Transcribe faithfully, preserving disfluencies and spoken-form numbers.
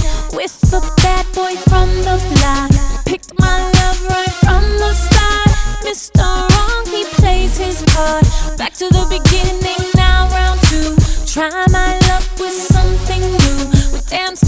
with a bad boy from the block. Picked my love right from the start. Mister Wrong, he plays his part. Back to the beginning, now round two. Try my luck with something new. We danced